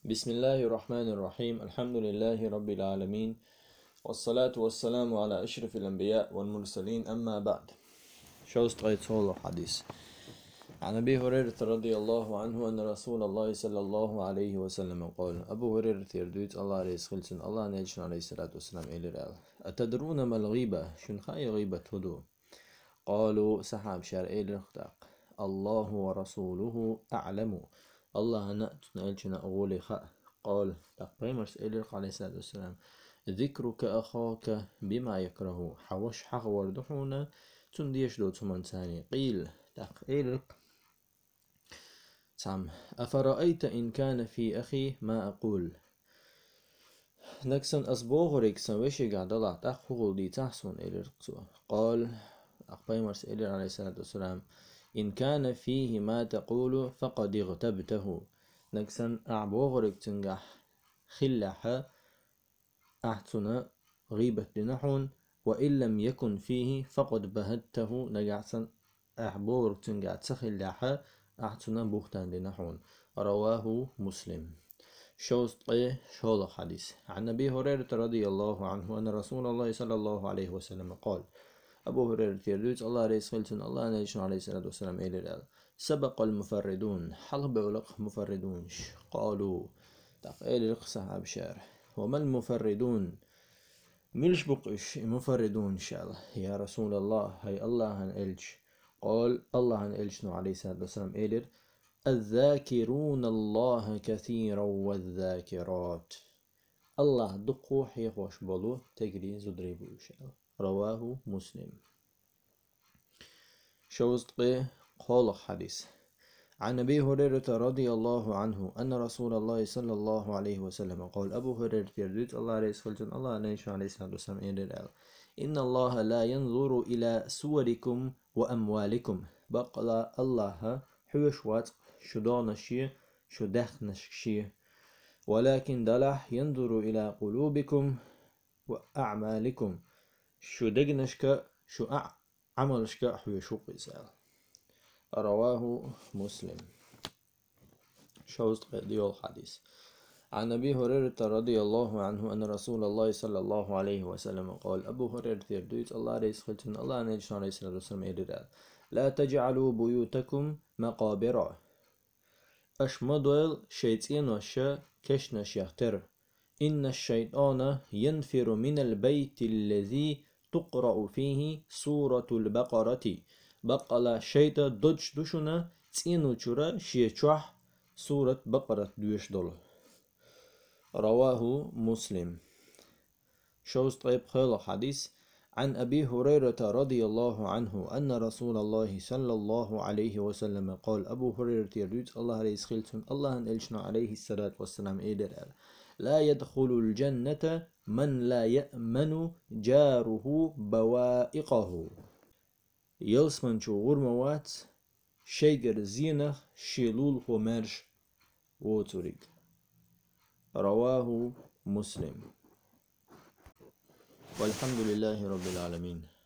بسم الله الرحمن الرحيم. الحمد لله رب العالمين، والصلاة والسلام على أشرف الأنبياء والمرسلين، أما بعد. شوست غيت هولو حديث عن أبي هريرة رضي الله عنه أن رسول الله صلى الله عليه وسلم قال: أبو هريرة يردوت الله عليه الصلاة الله نيجن عليه الصلاة والسلام إلى رأى: أتدرون ما الغيبة؟ شن خاي غيبة هدو؟ قالوا سحاب شار إلى الله ورسوله أعلم. الله نأتنا إلشنا أولي خاء. قال تقريمرس إليق عليه الصلاة والسلام: ذكرك أخاك بما يكره حوش حق وردحونا تنديش دو تمن ثاني. قيل تقريلق سام أفرأيت إن كان في أخي ما أقول. نكسن أصبوغريك سنوشي قاعد الله تأخذ دي تحسن إليق. قال أقريمرس إليق عليه الصلاة والسلام: إن كان فيه ما تقول فقد اغتبته. نكسن أعبوغرك تنجح خلحة أحسن غيبة لنحون، وإن لم يكن فيه فقد بهته. نجعسن أعبوغرك تنجح تخلحة أحسن بوختان لنحون. رواه مسلم. شول حديث عن أبي هريرة رضي الله عنه أن رسول الله صلى الله عليه وسلم قال: أبو هريرة يردوت الله عليه الله نيجن عليه الصلاة والسلام إلى رأى: سبق المفردون حلب ولق مفردونش. قالوا تقيل لق صحاب شارح: وما المفردون؟ ملش بقش مفردون شال يا رسول الله؟ هي الله هن إلش. قال الله هن إلشنو عليه الصلاة والسلام إلر: الذاكرون الله كثيرا والذاكرات. الله دقو حيخوش بلو تجري زدريبو شال. رواه مسلم. شوست قول حديث عن أبي هريرة رضي الله عنه أن رسول الله صلى الله عليه وسلم قال: أبو هريرة يردوت الله عليه الصلاة الله عليه السلام إن الله لا ينظر إلى صوركم وأموالكم. بقى الله حوش وات شدان الشيء شدخن الشيء، ولكن دلح ينظر إلى قلوبكم وأعمالكم. شو دقنشك شو عملشك حوشو قيسال. رواه مسلم. شوست ديول حديث عن أبي هريرة رضي الله عنه أن رسول الله صلى الله عليه وسلم قال: أبو هريرة يردوت الله عليه الصلاة الله عليه السلام لا تجعلوا بيوتكم مقابر. أشمدل شيطان وشا كشنش يختر. إن الشيطان ينفر من البيت الذي تقرأ فيه سورة البقرة. بقلا شيطة دوش دوشنا تينو چورا شيچوح سورة بقرة دوش دول. رواه مسلم. شوست خيل حديث عن أبي هريرة رضي الله عنه أن رسول الله صلى الله عليه وسلم قال: أبو هريرة يردوت الله عليه الله إلشنا عليه الصلاة والسلام إيدر: لا يدخل الجنة من لا يأمن جاره بوائقه. يلسمن شو غرموات شيجر زينة شيلول خمرش ووتوريك. رواه مسلم. والحمد لله رب العالمين.